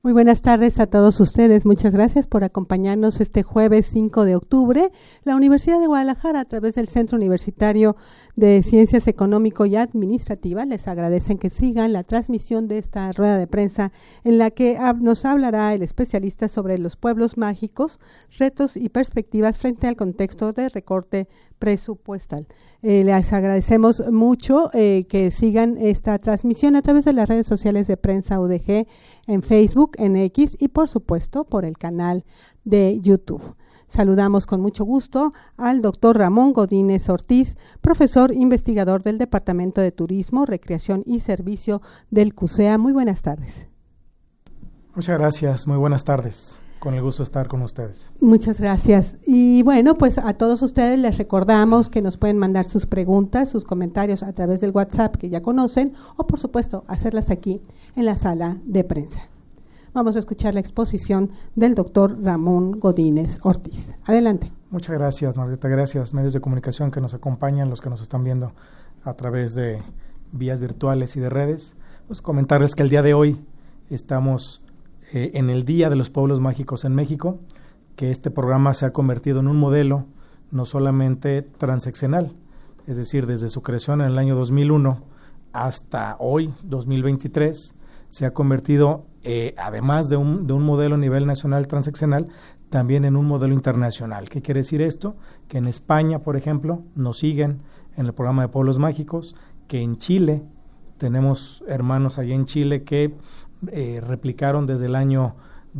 Muy buenas tardes a todos ustedes. Muchas gracias por acompañarnos este jueves 5 de octubre. La Universidad de Guadalajara, a través del Centro Universitario de Ciencias Económico y Administrativas, les agradecen que sigan la transmisión de esta rueda de prensa en la que nos hablará el especialista sobre los pueblos mágicos, retos y perspectivas frente al contexto de recorte presupuestal. Les agradecemos mucho que sigan esta transmisión a través de las redes sociales de Prensa UDG, en Facebook, en X y por supuesto por el canal de YouTube. Saludamos con mucho gusto al doctor Ramón Godínez Ortiz, profesor investigador del Departamento de Turismo, Recreación y Servicio del CUSEA. Muy buenas tardes. Muchas gracias, muy buenas tardes. Con el gusto de estar con ustedes. Muchas gracias. Y bueno, pues a todos ustedes les recordamos que nos pueden mandar sus preguntas, sus comentarios a través del WhatsApp que ya conocen o por supuesto hacerlas aquí en la sala de prensa. Vamos a escuchar la exposición del doctor Ramón Godínez Ortiz. Adelante. Muchas gracias, Margarita. Gracias, medios de comunicación que nos acompañan, los que nos están viendo a través de vías virtuales y de redes. Pues comentarles que el día de hoy estamos en el Día de los Pueblos Mágicos en México, que este programa se ha convertido en un modelo no solamente transeccional, es decir, desde su creación en el año 2001 hasta hoy, 2023, se ha convertido, además de un modelo a nivel nacional transeccional, también en un modelo internacional. ¿Qué quiere decir esto? Que en España, por ejemplo, nos siguen en el programa de Pueblos Mágicos, que en Chile, tenemos hermanos allá en Chile que replicaron desde el año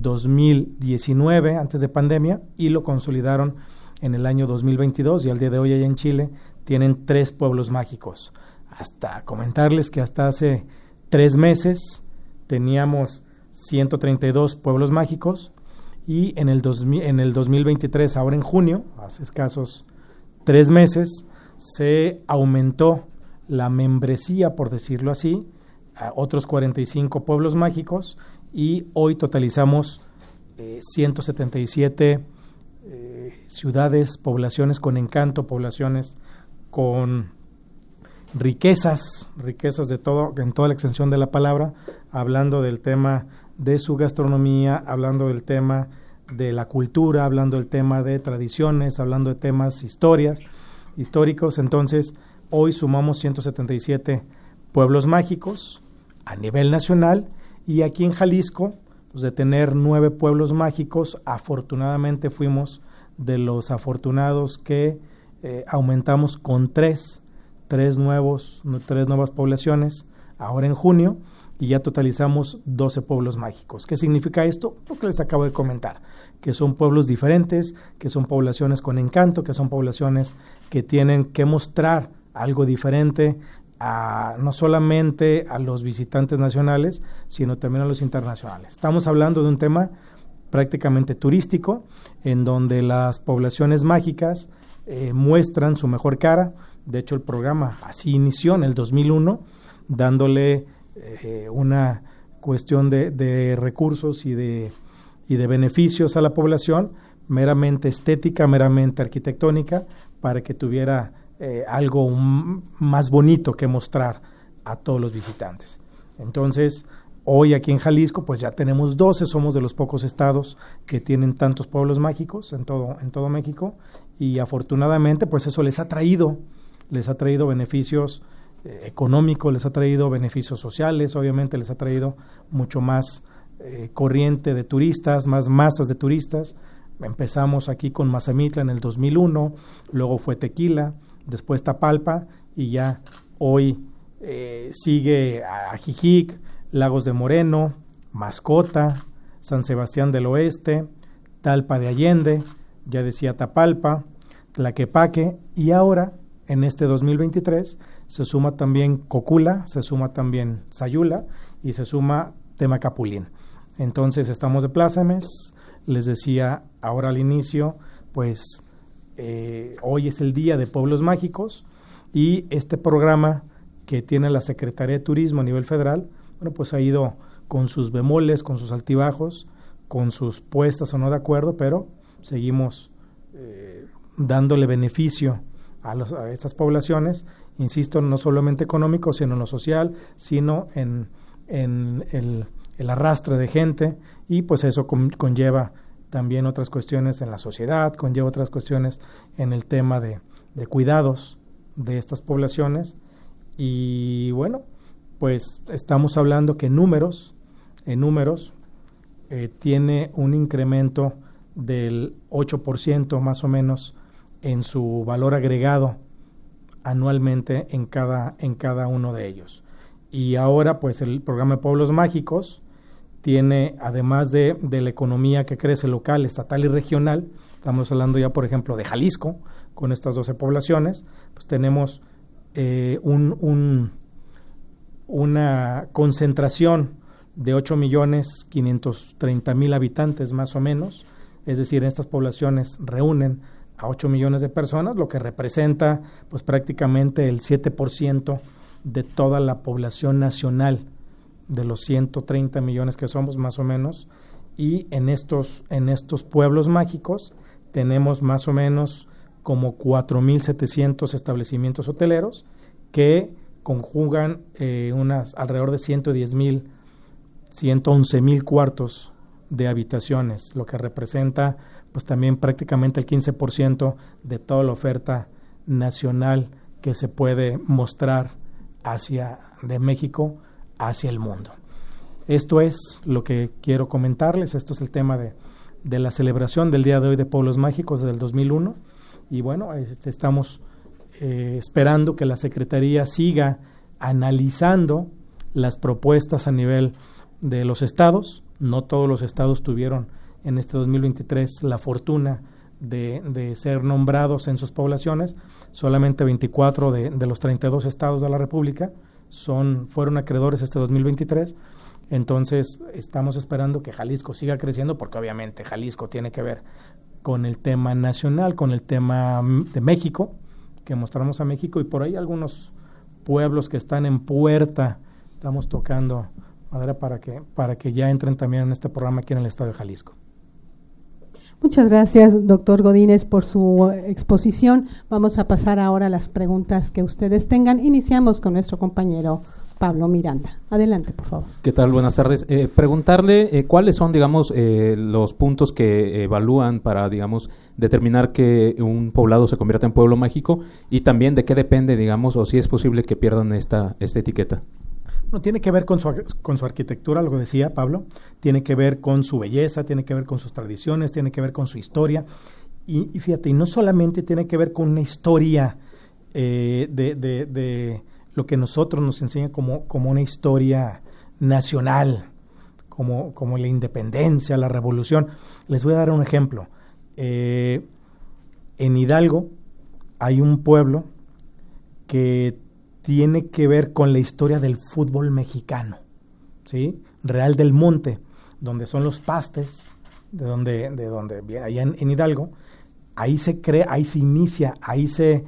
2019, antes de pandemia, y lo consolidaron en el año 2022, y al día de hoy allá en Chile tienen 3 pueblos mágicos. Hasta comentarles que hasta hace 3 meses teníamos 132 pueblos mágicos, y en el 2023, ahora en junio, hace escasos 3 meses, se aumentó la membresía, por decirlo así, a otros 45 pueblos mágicos, y hoy totalizamos 177 ciudades, poblaciones con encanto, poblaciones con riquezas de todo, en toda la extensión de la palabra, hablando del tema de su gastronomía, hablando del tema de la cultura, hablando del tema de tradiciones, hablando de temas históricos. Entonces, hoy sumamos 177 pueblos mágicos a nivel nacional, y aquí en Jalisco, pues de tener 9 pueblos mágicos, afortunadamente fuimos de los afortunados que aumentamos con 3 nuevas poblaciones ahora en junio, y ya totalizamos 12 pueblos mágicos. ¿Qué significa esto? Lo que les acabo de comentar, que son pueblos diferentes, que son poblaciones con encanto, que son poblaciones que tienen que mostrar algo diferente no solamente a los visitantes nacionales, sino también a los internacionales. Estamos hablando de un tema prácticamente turístico, en donde las poblaciones mágicas muestran su mejor cara. De hecho, el programa así inició en el 2001, dándole una cuestión de recursos y de beneficios a la población, meramente estética, meramente arquitectónica, para que tuviera algo más bonito que mostrar a todos los visitantes. Entonces, hoy aquí en Jalisco, pues ya tenemos 12, somos de los pocos estados que tienen tantos pueblos mágicos en todo México, y afortunadamente, pues eso les ha traído beneficios económicos, les ha traído beneficios sociales, obviamente les ha traído mucho más corriente de turistas, más masas de turistas. Empezamos aquí con Mazamitla en el 2001, luego fue Tequila, después Tapalpa, y ya hoy sigue Ajijic, Lagos de Moreno, Mascota, San Sebastián del Oeste, Talpa de Allende, ya decía Tapalpa, Tlaquepaque, y ahora en este 2023 se suma también Cocula, se suma también Sayula y se suma Temacapulín. Entonces estamos de plácemes. Les decía ahora al inicio, pues hoy es el Día de Pueblos Mágicos, y este programa que tiene la Secretaría de Turismo a nivel federal, bueno, pues ha ido con sus bemoles, con sus altibajos, con sus puestas o no de acuerdo, pero seguimos dándole beneficio a estas poblaciones, insisto, no solamente económico, sino en lo social, sino en el arrastre de gente, y pues eso conlleva también otras cuestiones en la sociedad, conlleva otras cuestiones en el tema de cuidados de estas poblaciones. Y bueno, pues estamos hablando que en números tiene un incremento del 8% más o menos en su valor agregado anualmente en cada uno de ellos. Y ahora pues el programa de Pueblos Mágicos tiene, además de la economía que crece local, estatal y regional, estamos hablando ya por ejemplo de Jalisco, con estas 12 poblaciones, pues tenemos una concentración de 8.530.000 habitantes más o menos, es decir, estas poblaciones reúnen a 8 millones de personas, lo que representa pues prácticamente el 7% de toda la población nacional, de los 130 millones que somos más o menos, y en estos pueblos mágicos tenemos más o menos como 4.700 establecimientos hoteleros que conjugan alrededor de 111.000 cuartos de habitaciones, lo que representa pues también prácticamente el 15% de toda la oferta nacional que se puede mostrar de México hacia el mundo. Esto es lo que quiero comentarles. Esto es el tema de la celebración del día de hoy de Pueblos Mágicos desde el 2001, y bueno, estamos esperando que la Secretaría siga analizando las propuestas a nivel de los estados. No todos los estados tuvieron en este 2023 la fortuna de ser nombrados en sus poblaciones. Solamente 24 de los 32 estados de la República fueron acreedores este 2023. Entonces estamos esperando que Jalisco siga creciendo, porque obviamente Jalisco tiene que ver con el tema nacional, con el tema de México, que mostramos a México, y por ahí algunos pueblos que están en puerta, estamos tocando madera para que ya entren también en este programa aquí en el estado de Jalisco. Muchas gracias, doctor Godínez, por su exposición. Vamos a pasar ahora a las preguntas que ustedes tengan. Iniciamos con nuestro compañero Pablo Miranda. Adelante, por favor. ¿Qué tal? Buenas tardes. Preguntarle cuáles son, digamos, los puntos que evalúan para, digamos, determinar que un poblado se convierta en pueblo mágico, y también de qué depende, digamos, o si es posible que pierdan esta etiqueta. Bueno, tiene que ver con su arquitectura, lo que decía Pablo, tiene que ver con su belleza, tiene que ver con sus tradiciones, tiene que ver con su historia, y fíjate, y no solamente tiene que ver con una historia de lo que nosotros nos enseña como una historia nacional, como la independencia, la revolución. Les voy a dar un ejemplo. En Hidalgo hay un pueblo que tiene que ver con la historia del fútbol mexicano, ¿sí? Real del Monte, donde son los pastes, de donde viene, allá en Hidalgo. Ahí se crea, ahí se inicia, ahí se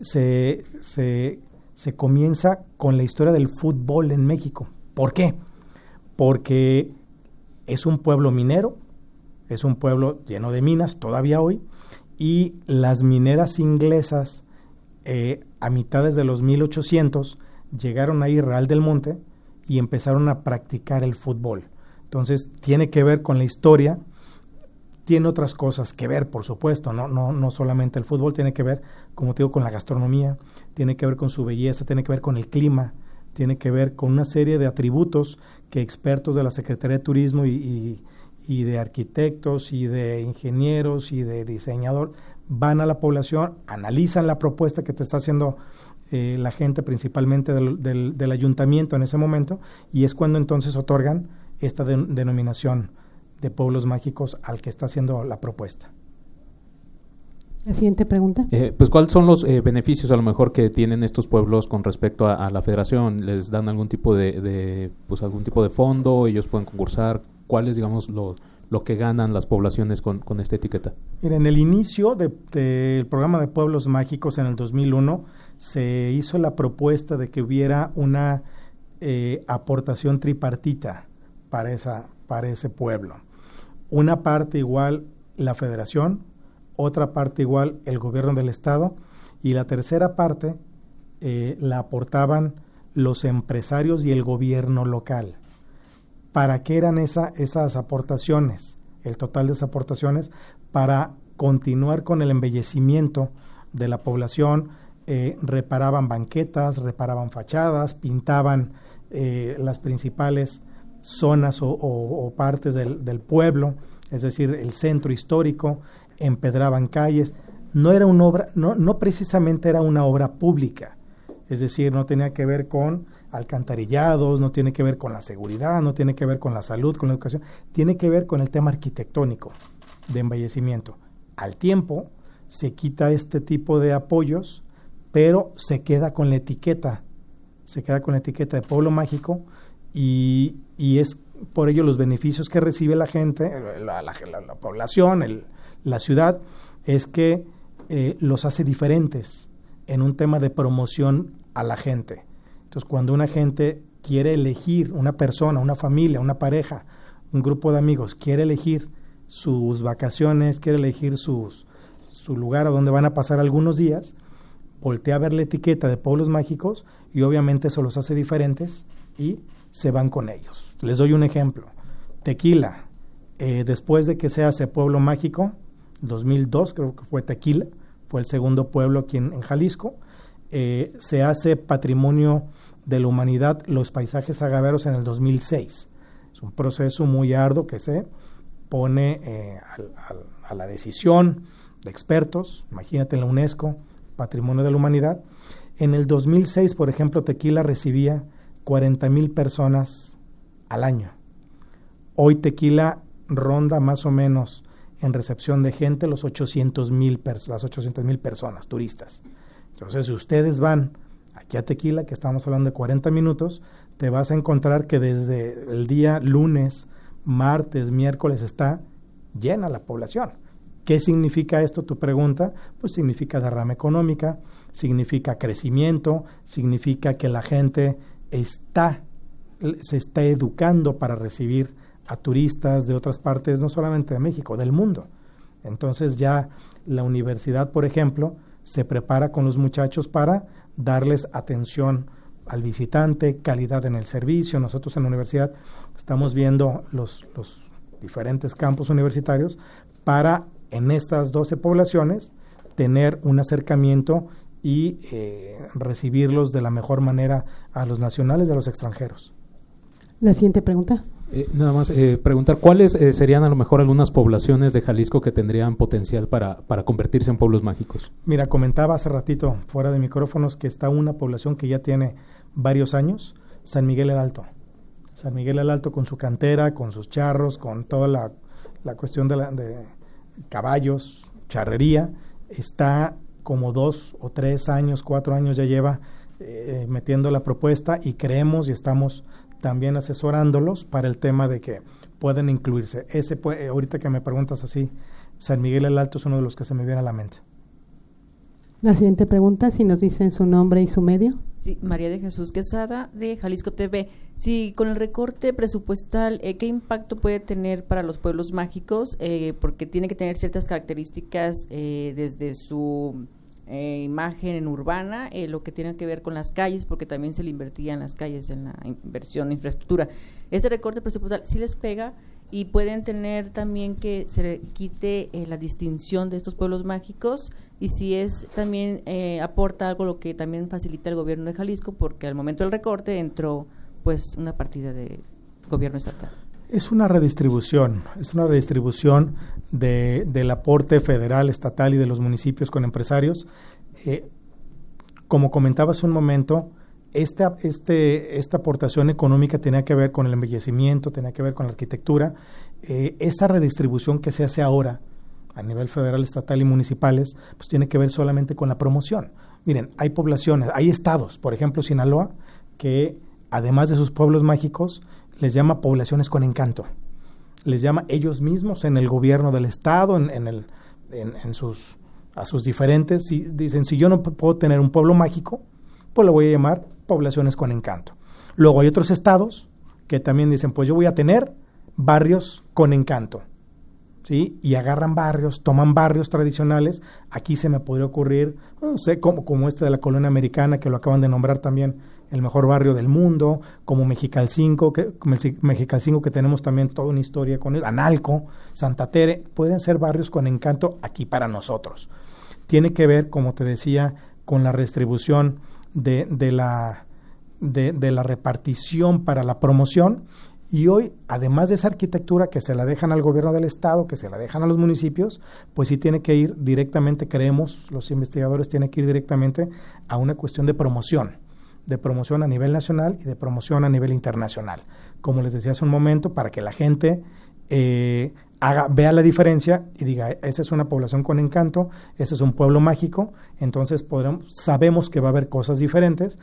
comienza con la historia del fútbol en México. ¿Por qué? Porque es un pueblo minero, es un pueblo lleno de minas todavía hoy, y las mineras inglesas a mitades de los 1800 llegaron ahí Real del Monte y empezaron a practicar el fútbol. Entonces tiene que ver con la historia, tiene otras cosas que ver, por supuesto, no solamente el fútbol, tiene que ver, como te digo, con la gastronomía, tiene que ver con su belleza, tiene que ver con el clima, tiene que ver con una serie de atributos que expertos de la Secretaría de Turismo y de arquitectos y de ingenieros y de diseñadores van a la población, analizan la propuesta que te está haciendo la gente, principalmente del ayuntamiento en ese momento, y es cuando entonces otorgan esta denominación de pueblos mágicos al que está haciendo la propuesta. La siguiente pregunta. Pues, ¿cuáles son los beneficios a lo mejor que tienen estos pueblos con respecto a la federación? ¿Les dan algún tipo de fondo? ¿Ellos pueden concursar? ¿Cuál es, digamos, lo que ganan las poblaciones con esta etiqueta? Mira, en el inicio del programa de Pueblos Mágicos en el 2001 se hizo la propuesta de que hubiera una aportación tripartita para ese pueblo. Una parte igual la federación, otra parte igual el gobierno del estado, y la tercera parte la aportaban los empresarios y el gobierno local. ¿Para qué eran esas aportaciones? El total de esas aportaciones para continuar con el embellecimiento de la población. Reparaban banquetas, reparaban fachadas, pintaban las principales zonas o partes del pueblo, es decir, el centro histórico, empedraban calles. No era una obra, no precisamente era una obra pública, es decir, no tenía que ver con alcantarillados, no tiene que ver con la seguridad, no tiene que ver con la salud, con la educación, tiene que ver con el tema arquitectónico de embellecimiento. Al tiempo se quita este tipo de apoyos, pero se queda con la etiqueta de pueblo mágico y es por ello los beneficios que recibe la gente, la población, la ciudad, es que los hace diferentes en un tema de promoción a la gente. Entonces, cuando una gente quiere elegir, una persona, una familia, una pareja, un grupo de amigos, quiere elegir sus vacaciones, quiere elegir su lugar a donde van a pasar algunos días, voltea a ver la etiqueta de pueblos mágicos y obviamente eso los hace diferentes y se van con ellos. Les doy un ejemplo. Tequila, después de que se hace pueblo mágico, 2002 creo que fue Tequila, fue el segundo pueblo aquí en Jalisco, se hace Patrimonio de la Humanidad los paisajes agaveros en el 2006. Es un proceso muy arduo que se pone a la decisión de expertos, imagínate en la UNESCO, Patrimonio de la Humanidad. En el 2006, por ejemplo, Tequila recibía 40,000 personas al año. Hoy Tequila ronda más o menos en recepción de gente las 800,000 personas, turistas. Entonces, si ustedes van aquí a Tequila, que estamos hablando de 40 minutos, te vas a encontrar que desde el día lunes, martes, miércoles está llena la población. ¿Qué significa esto? Tu pregunta, pues significa derrama económica, significa crecimiento, significa que la gente se está educando para recibir a turistas de otras partes, no solamente de México, del mundo. Entonces ya la universidad, por ejemplo, se prepara con los muchachos para darles atención al visitante, calidad en el servicio. Nosotros en la universidad estamos viendo los diferentes campus universitarios para en estas 12 poblaciones tener un acercamiento y recibirlos de la mejor manera a los nacionales y a los extranjeros. La siguiente pregunta. Nada más preguntar, ¿cuáles serían a lo mejor algunas poblaciones de Jalisco que tendrían potencial para convertirse en pueblos mágicos? Mira, comentaba hace ratito, fuera de micrófonos, que está una población que ya tiene varios años, San Miguel el Alto. San Miguel el Alto con su cantera, con sus charros, con toda la cuestión de caballos, charrería, está como 2 o 3 años, 4 años ya lleva metiendo la propuesta y creemos y estamos también asesorándolos para el tema de que pueden incluirse. Ahorita que me preguntas así, San Miguel el Alto es uno de los que se me viene a la mente. La siguiente pregunta, si nos dicen su nombre y su medio. Sí, María de Jesús Quesada, de Jalisco TV. Sí, con el recorte presupuestal, ¿qué impacto puede tener para los pueblos mágicos? Porque tiene que tener ciertas características desde su imagen urbana, lo que tiene que ver con las calles, porque también se le invertía en las calles, en la inversión en infraestructura. Este recorte presupuestal sí les pega y pueden tener también que se le quite la distinción de estos pueblos mágicos y si es también aporta algo lo que también facilita el gobierno de Jalisco, porque al momento del recorte entró pues una partida de gobierno estatal. Es una redistribución del aporte federal, estatal y de los municipios con empresarios. Como comentaba hace un momento, esta aportación económica tenía que ver con el embellecimiento, tenía que ver con la arquitectura. Esta redistribución que se hace ahora a nivel federal, estatal y municipales, pues tiene que ver solamente con la promoción. Miren, hay poblaciones, hay estados, por ejemplo Sinaloa, que además de sus pueblos mágicos, les llama poblaciones con encanto. Les llama ellos mismos en el gobierno del estado, a sus diferentes, dicen, si yo no puedo tener un pueblo mágico, pues lo voy a llamar poblaciones con encanto. Luego hay otros estados que también dicen, pues yo voy a tener barrios con encanto, ¿sí? Y agarran barrios, toman barrios tradicionales. Aquí se me podría ocurrir, no sé, como este de la colonia americana, que lo acaban de nombrar también el mejor barrio del mundo, como Mexicalcingo, que tenemos también toda una historia con él, Analco, Santa Tere, podrían ser barrios con encanto aquí para nosotros. Tiene que ver, como te decía, con la redistribución de la repartición para la promoción. Y hoy, además de esa arquitectura que se la dejan al gobierno del estado, que se la dejan a los municipios, pues sí tiene que ir directamente, creemos, los investigadores tienen que ir directamente a una cuestión de promoción a nivel nacional y de promoción a nivel internacional. Como les decía hace un momento, para que la gente vea la diferencia y diga, esa es una población con encanto, ese es un pueblo mágico, entonces sabemos que va a haber cosas diferentes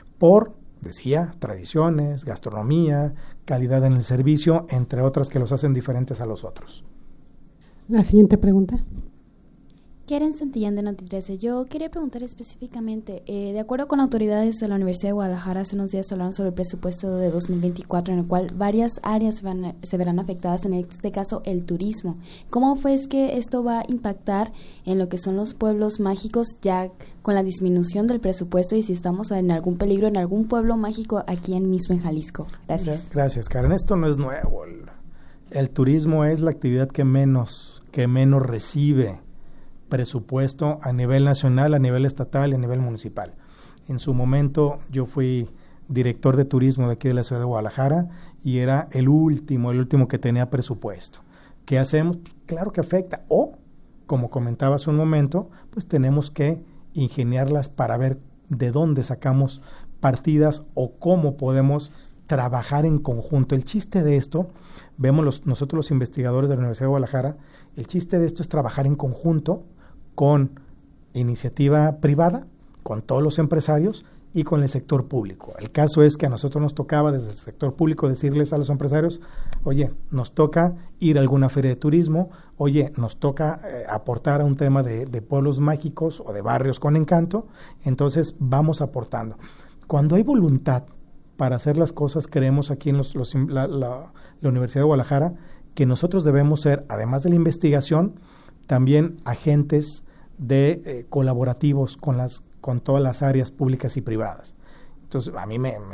decía, tradiciones, gastronomía, calidad en el servicio, entre otras que los hacen diferentes a los otros. La siguiente pregunta. Karen Santillán de Noti 13. Yo quería preguntar específicamente, de acuerdo con autoridades de la Universidad de Guadalajara, hace unos días hablaron sobre el presupuesto de 2024, en el cual varias áreas se verán afectadas, en este caso el turismo. ¿Cómo es que esto va a impactar en lo que son los pueblos mágicos ya con la disminución del presupuesto y si estamos en algún peligro en algún pueblo mágico aquí mismo en Jalisco? Gracias. Gracias, Karen. Esto no es nuevo. El turismo es la actividad que menos recibe presupuesto a nivel nacional, a nivel estatal y a nivel municipal. En su momento yo fui director de turismo de aquí de la ciudad de Guadalajara y era el último que tenía presupuesto. ¿Qué hacemos? Claro que afecta. O, como comentaba hace un momento, pues tenemos que ingeniarlas para ver de dónde sacamos partidas o cómo podemos trabajar en conjunto. El chiste de esto, nosotros los investigadores de la Universidad de Guadalajara, el chiste de esto es trabajar en conjunto con iniciativa privada, con todos los empresarios y con el sector público. El caso es que a nosotros nos tocaba desde el sector público decirles a los empresarios, oye, nos toca ir a alguna feria de turismo, oye, nos toca aportar a un tema de pueblos mágicos o de barrios con encanto, entonces vamos aportando. Cuando hay voluntad para hacer las cosas, creemos aquí en la Universidad de Guadalajara que nosotros debemos ser, además de la investigación, también agentes colaborativos con todas las áreas públicas y privadas. Entonces, a mí me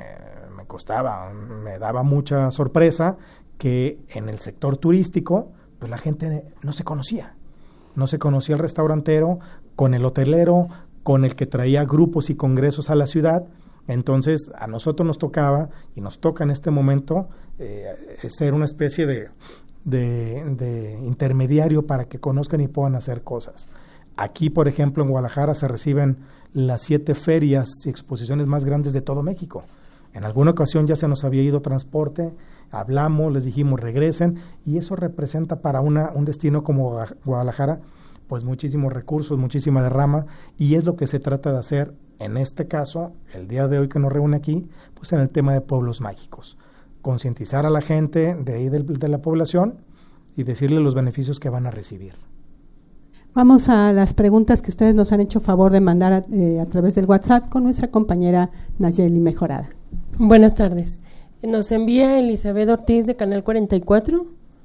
daba mucha sorpresa que en el sector turístico, pues la gente no se conocía el restaurantero, con el hotelero, con el que traía grupos y congresos a la ciudad. Entonces, a nosotros nos tocaba, y nos toca en este momento, ser una especie de intermediario para que conozcan y puedan hacer cosas. Aquí, por ejemplo, en Guadalajara se reciben las 7 ferias y exposiciones más grandes de todo México. En alguna ocasión ya se nos había ido transporte, hablamos, les dijimos regresen, y eso representa para un destino como Guadalajara, pues muchísimos recursos, muchísima derrama, y es lo que se trata de hacer en este caso, el día de hoy que nos reúne aquí, pues en el tema de pueblos mágicos. Concientizar a la gente de ahí de la población y decirle los beneficios que van a recibir. Vamos a las preguntas que ustedes nos han hecho favor de mandar a través del WhatsApp con nuestra compañera Nayeli Mejorada. Buenas tardes. Nos envía Elizabeth Ortiz de Canal 44.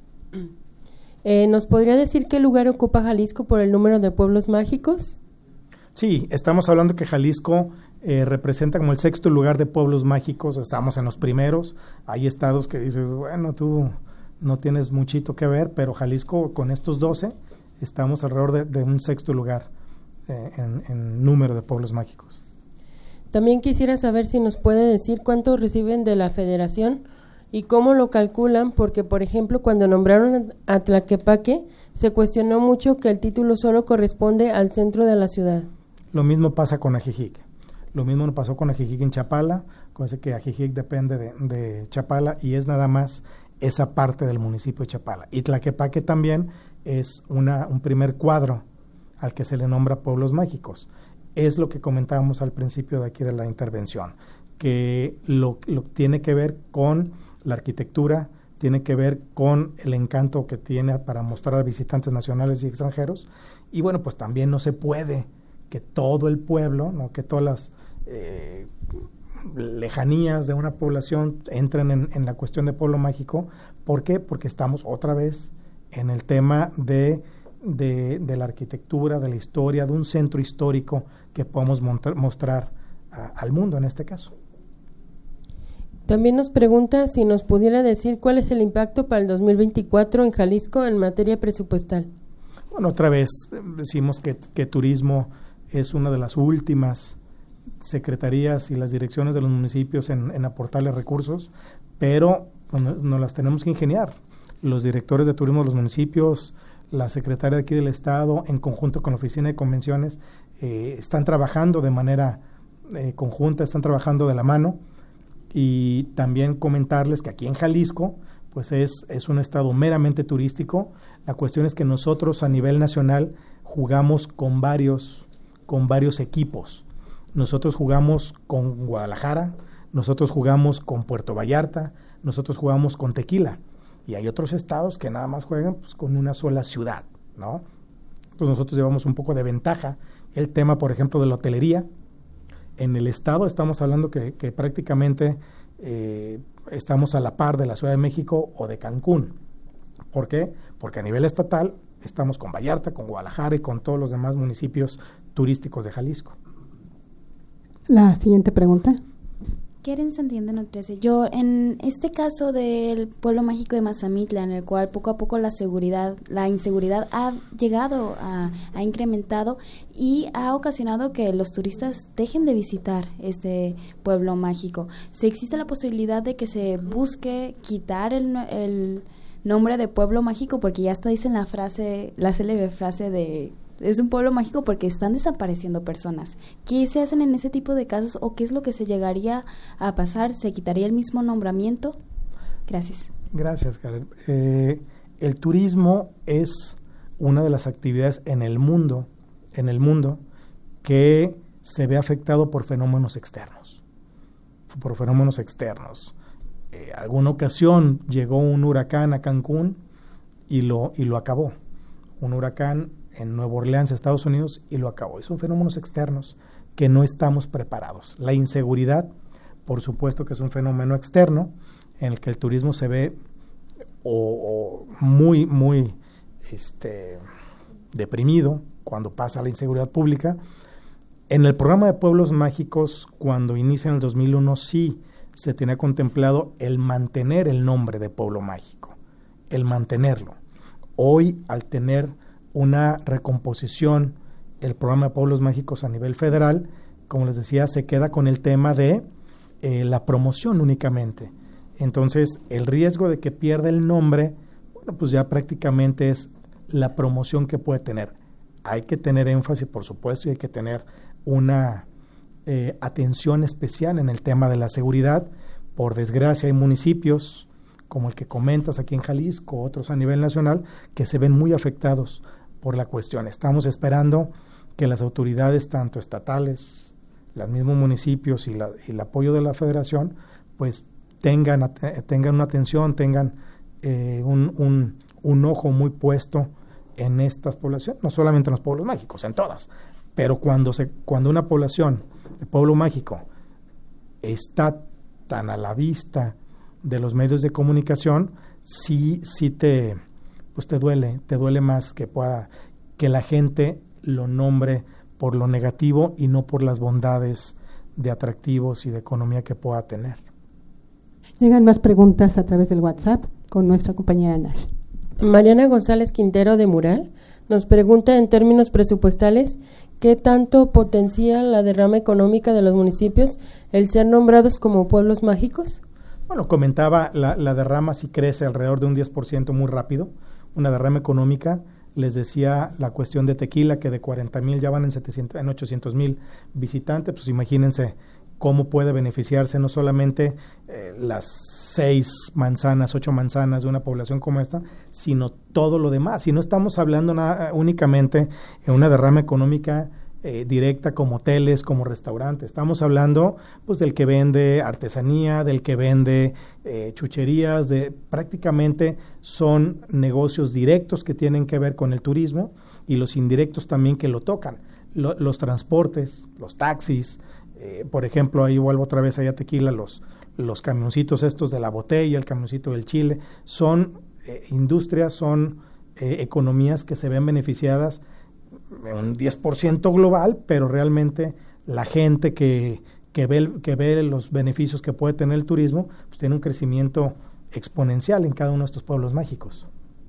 ¿Nos podría decir qué lugar ocupa Jalisco por el número de pueblos mágicos? Sí, estamos hablando que Jalisco representa como el 6º lugar de pueblos mágicos, estamos en los primeros. Hay estados que dices, bueno, tú no tienes muchito que ver, pero Jalisco con estos 12 estamos alrededor de un 6º lugar en número de pueblos mágicos. También quisiera saber si nos puede decir cuánto reciben de la federación y cómo lo calculan, porque por ejemplo cuando nombraron a Tlaquepaque se cuestionó mucho que el título solo corresponde al centro de la ciudad. Lo mismo pasa con Ajijic. Lo mismo pasó con Ajijic en Chapala, con ese que Ajijic depende de Chapala y es nada más esa parte del municipio de Chapala. Y Tlaquepaque también es un primer cuadro al que se le nombra pueblos mágicos. Es lo que comentábamos al principio de aquí de la intervención, que lo tiene que ver con la arquitectura, tiene que ver con el encanto que tiene para mostrar a visitantes nacionales y extranjeros. Y bueno, pues también no se puede que todo el pueblo, ¿no?, que todas las lejanías de una población entren en la cuestión de pueblo mágico. ¿Por qué? Porque estamos otra vez en el tema de la arquitectura, de la historia, de un centro histórico que podamos mostrar al mundo en este caso. También nos pregunta si nos pudiera decir cuál es el impacto para el 2024 en Jalisco en materia presupuestal. Bueno, otra vez decimos que turismo es una de las últimas secretarías y las direcciones de los municipios en aportarle recursos, pero nos las tenemos que ingeniar. Los directores de turismo de los municipios, la secretaria de aquí del Estado, en conjunto con la Oficina de Convenciones, están trabajando de manera conjunta, están trabajando de la mano. Y también comentarles que aquí en Jalisco, pues es un estado meramente turístico. La cuestión es que nosotros a nivel nacional jugamos con varios equipos. Nosotros jugamos con Guadalajara, nosotros jugamos con Puerto Vallarta, nosotros jugamos con Tequila. Y hay otros estados que nada más juegan pues, con una sola ciudad, ¿no? Entonces nosotros llevamos un poco de ventaja. El tema, por ejemplo, de la hotelería. En el estado estamos hablando que prácticamente estamos a la par de la Ciudad de México o de Cancún. ¿Por qué? Porque a nivel estatal estamos con Vallarta, con Guadalajara y con todos los demás municipios turísticos de Jalisco. La siguiente pregunta. Keren Santiende nos dice, yo en este caso del pueblo mágico de Mazamitla, en el cual poco a poco la inseguridad ha llegado, ha incrementado y ha ocasionado que los turistas dejen de visitar este pueblo mágico. ¿Si existe la posibilidad de que se busque quitar el nombre de pueblo mágico? Porque ya hasta dicen la célebre frase de... Es un pueblo mágico porque están desapareciendo personas. ¿Qué se hacen en ese tipo de casos o qué es lo que se llegaría a pasar? ¿Se quitaría el mismo nombramiento? Gracias. Gracias, Karen. El turismo es una de las actividades en el mundo que se ve afectado por fenómenos externos. Alguna ocasión llegó un huracán a Cancún y lo acabó. Un huracán en Nueva Orleans, Estados Unidos, y lo acabó. Y son fenómenos externos que no estamos preparados. La inseguridad, por supuesto que es un fenómeno externo en el que el turismo se ve muy deprimido cuando pasa la inseguridad pública. En el programa de Pueblos Mágicos, cuando inicia en el 2001, sí se tenía contemplado el mantener el nombre de Pueblo Mágico, el mantenerlo. Hoy, al tener una recomposición, el programa de Pueblos Mágicos a nivel federal, como les decía, se queda con el tema de la promoción únicamente. Entonces, el riesgo de que pierda el nombre, bueno, pues ya prácticamente es la promoción que puede tener. Hay que tener énfasis, por supuesto, y hay que tener una atención especial en el tema de la seguridad. Por desgracia, hay municipios como el que comentas aquí en Jalisco, otros a nivel nacional, que se ven muy afectados por la cuestión. Estamos esperando que las autoridades, tanto estatales, los mismos municipios y el apoyo de la federación, pues tengan una atención, tengan un ojo muy puesto en estas poblaciones, no solamente en los pueblos mágicos, en todas, pero cuando una población de pueblo mágico está tan a la vista de los medios de comunicación, sí te duele más que la gente lo nombre por lo negativo y no por las bondades de atractivos y de economía que pueda tener. Llegan más preguntas a través del WhatsApp con nuestra compañera Nash. Mariana González Quintero de Mural nos pregunta en términos presupuestales ¿qué tanto potencia la derrama económica de los municipios el ser nombrados como pueblos mágicos? Bueno, comentaba, la derrama sí crece alrededor de un 10% muy rápido, una derrama económica. Les decía la cuestión de Tequila, que de 40,000 ya van en 800,000 visitantes, pues imagínense cómo puede beneficiarse no solamente las 8 manzanas de una población como esta, sino todo lo demás. Y no estamos hablando únicamente en una derrama económica directa como hoteles, como restaurantes. Estamos hablando pues del que vende artesanía, del que vende chucherías, prácticamente son negocios directos que tienen que ver con el turismo y los indirectos también que lo tocan. Los transportes, los taxis, por ejemplo, ahí vuelvo otra vez allá a Tequila, los camioncitos estos de la botella, el camioncito del chile, son industrias, son economías que se ven beneficiadas en un 10% global, pero realmente la gente que que ve los beneficios que puede tener el turismo, pues tiene un crecimiento exponencial en cada uno de estos pueblos mágicos.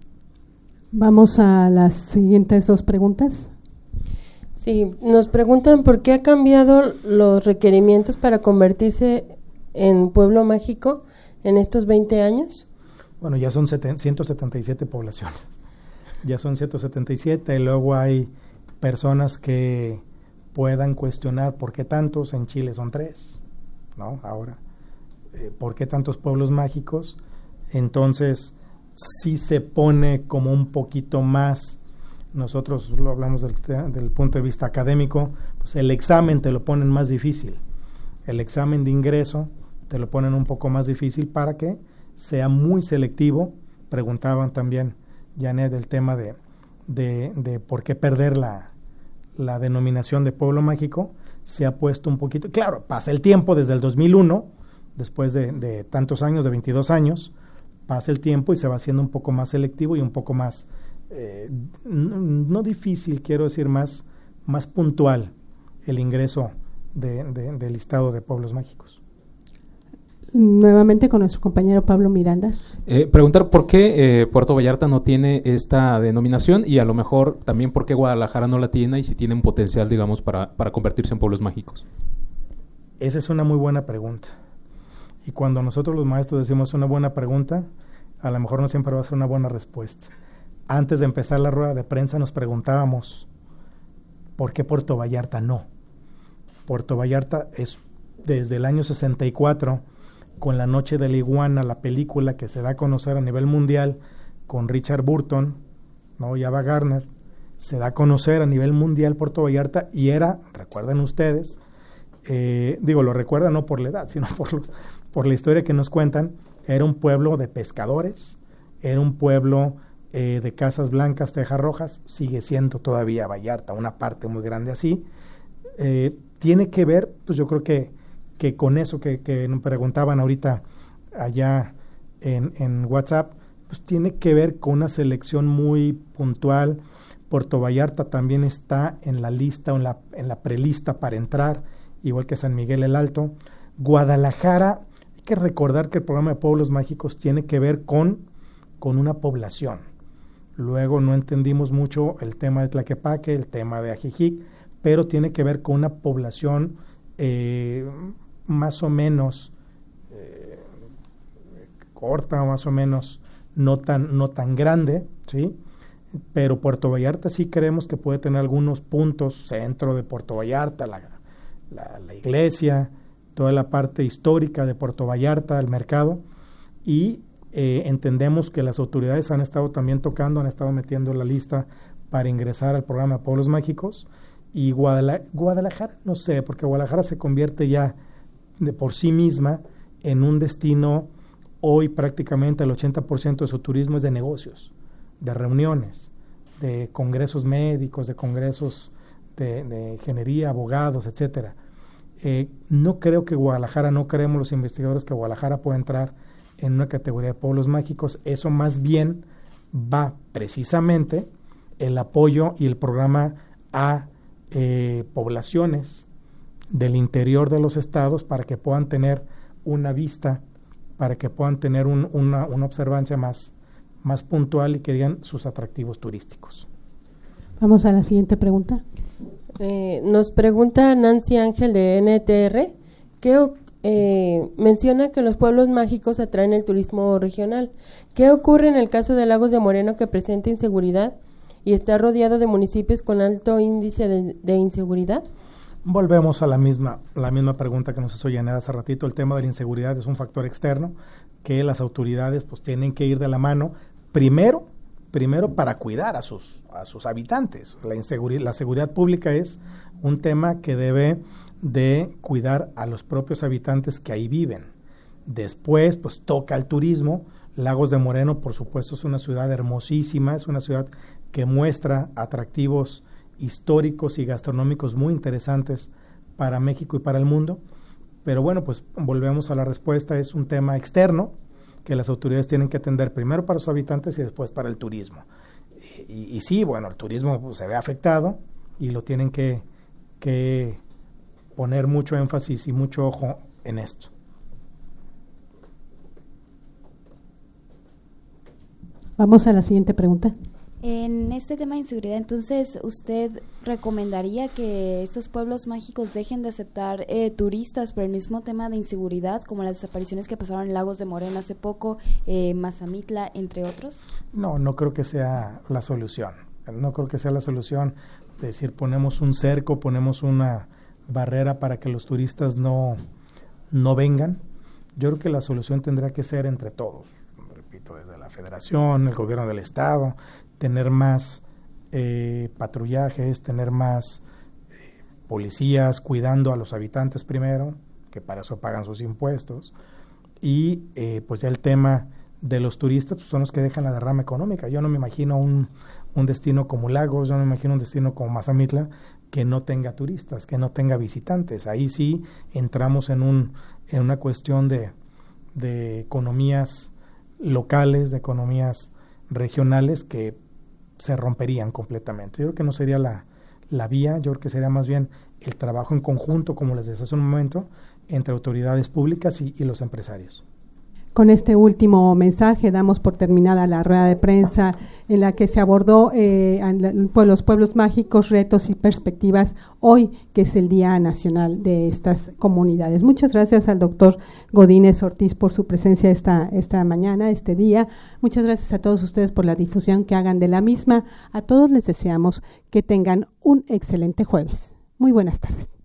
Vamos a las siguientes 2 preguntas. Sí, nos preguntan por qué ha cambiado los requerimientos para convertirse en pueblo mágico en estos 20 años. Bueno, ya son 177 poblaciones. Ya son 177 y luego hay personas que puedan cuestionar por qué tantos, en Chile son 3, ¿no? Ahora, ¿por qué tantos pueblos mágicos? Entonces, sí se pone como un poquito más, nosotros lo hablamos del punto de vista académico, pues el examen te lo ponen más difícil, el examen de ingreso te lo ponen un poco más difícil para que sea muy selectivo. Preguntaban también, Janet, del tema de por qué perder la denominación de pueblo mágico. Se ha puesto un poquito, claro, pasa el tiempo desde el 2001, después de tantos años, de 22 años, pasa el tiempo y se va haciendo un poco más selectivo y un poco más, no difícil, quiero decir, más puntual el ingreso del listado de pueblos mágicos. Nuevamente con nuestro compañero Pablo Miranda. Preguntar por qué Puerto Vallarta no tiene esta denominación y a lo mejor también por qué Guadalajara no la tiene y si tiene un potencial, digamos, para convertirse en pueblos mágicos. Esa es una muy buena pregunta. Y cuando nosotros los maestros decimos una buena pregunta, a lo mejor no siempre va a ser una buena respuesta. Antes de empezar la rueda de prensa nos preguntábamos, ¿por qué Puerto Vallarta no? Puerto Vallarta es desde el año 64, con La Noche de la Iguana, la película que se da a conocer a nivel mundial, con Richard Burton, ¿no? Y Ava Gardner, se da a conocer a nivel mundial Puerto Vallarta y era, recuerden ustedes, lo recuerdan no por la edad, sino por la historia que nos cuentan, era un pueblo de pescadores, era un pueblo de casas blancas, tejas rojas, sigue siendo todavía Vallarta, una parte muy grande así. Tiene que ver, pues yo creo que con eso que nos preguntaban ahorita allá en WhatsApp, pues tiene que ver con una selección muy puntual. Puerto Vallarta también está en la lista, en la prelista para entrar, igual que San Miguel el Alto. Guadalajara, hay que recordar que el programa de Pueblos Mágicos tiene que ver con una población. Luego no entendimos mucho el tema de Tlaquepaque, el tema de Ajijic, pero tiene que ver con una población más o menos corta, más o menos no tan grande, ¿sí? Pero Puerto Vallarta sí creemos que puede tener algunos puntos, centro de Puerto Vallarta, la iglesia, toda la parte histórica de Puerto Vallarta, el mercado, y entendemos que las autoridades han estado también tocando, han estado metiendo la lista para ingresar al programa de Pueblos Mágicos. Y Guadalajara, no sé, porque Guadalajara se convierte ya de por sí misma en un destino, hoy prácticamente el 80% de su turismo es de negocios, de reuniones, de congresos médicos, de congresos de ingeniería, abogados, etcétera. No creo que Guadalajara, no creemos los investigadores que Guadalajara pueda entrar en una categoría de pueblos mágicos. Eso más bien va precisamente el apoyo y el programa a poblaciones del interior de los estados para que puedan tener una vista, para que puedan tener una observancia más puntual y que digan sus atractivos turísticos. Vamos a la siguiente pregunta. Nos pregunta Nancy Ángel de NTR, que menciona que los pueblos mágicos atraen el turismo regional. ¿Qué ocurre en el caso de Lagos de Moreno, que presenta inseguridad y está rodeado de municipios con alto índice de inseguridad? Volvemos a la misma pregunta que nos hizo Janet hace ratito. El tema de la inseguridad es un factor externo que las autoridades pues tienen que ir de la mano primero para cuidar a sus habitantes. La seguridad pública es un tema que debe de cuidar a los propios habitantes que ahí viven. Después pues toca el turismo. Lagos de Moreno, por supuesto, es una ciudad hermosísima, es una ciudad que muestra atractivos históricos y gastronómicos muy interesantes para México y para el mundo. Pero bueno, pues volvemos a la respuesta, es un tema externo que las autoridades tienen que atender primero para sus habitantes y después para el turismo. Y sí, bueno, el turismo pues, se ve afectado y lo tienen que poner mucho énfasis y mucho ojo en esto. Vamos a la siguiente pregunta. En este tema de inseguridad, entonces, ¿usted recomendaría que estos pueblos mágicos dejen de aceptar turistas por el mismo tema de inseguridad, como las desapariciones que pasaron en Lagos de Moreno hace poco, Mazamitla, entre otros? No creo que sea la solución. No creo que sea la solución. Es decir, ponemos un cerco, ponemos una barrera para que los turistas no vengan. Yo creo que la solución tendrá que ser entre todos. Repito, desde la Federación, el gobierno del Estado, tener más patrullajes, tener más policías cuidando a los habitantes primero, que para eso pagan sus impuestos, y pues ya el tema de los turistas pues son los que dejan la derrama económica. Yo no me imagino un destino como Lagos, yo no me imagino un destino como Mazamitla que no tenga turistas, que no tenga visitantes. Ahí sí entramos en una cuestión de economías locales, de economías regionales que se romperían completamente. Yo creo que no sería la vía, yo creo que sería más bien el trabajo en conjunto, como les decía hace un momento, entre autoridades públicas y los empresarios. Con este último mensaje damos por terminada la rueda de prensa en la que se abordó los pueblos mágicos, retos y perspectivas hoy, que es el Día Nacional de estas comunidades. Muchas gracias al doctor Godínez Ortiz por su presencia esta mañana, este día. Muchas gracias a todos ustedes por la difusión que hagan de la misma. A todos les deseamos que tengan un excelente jueves. Muy buenas tardes.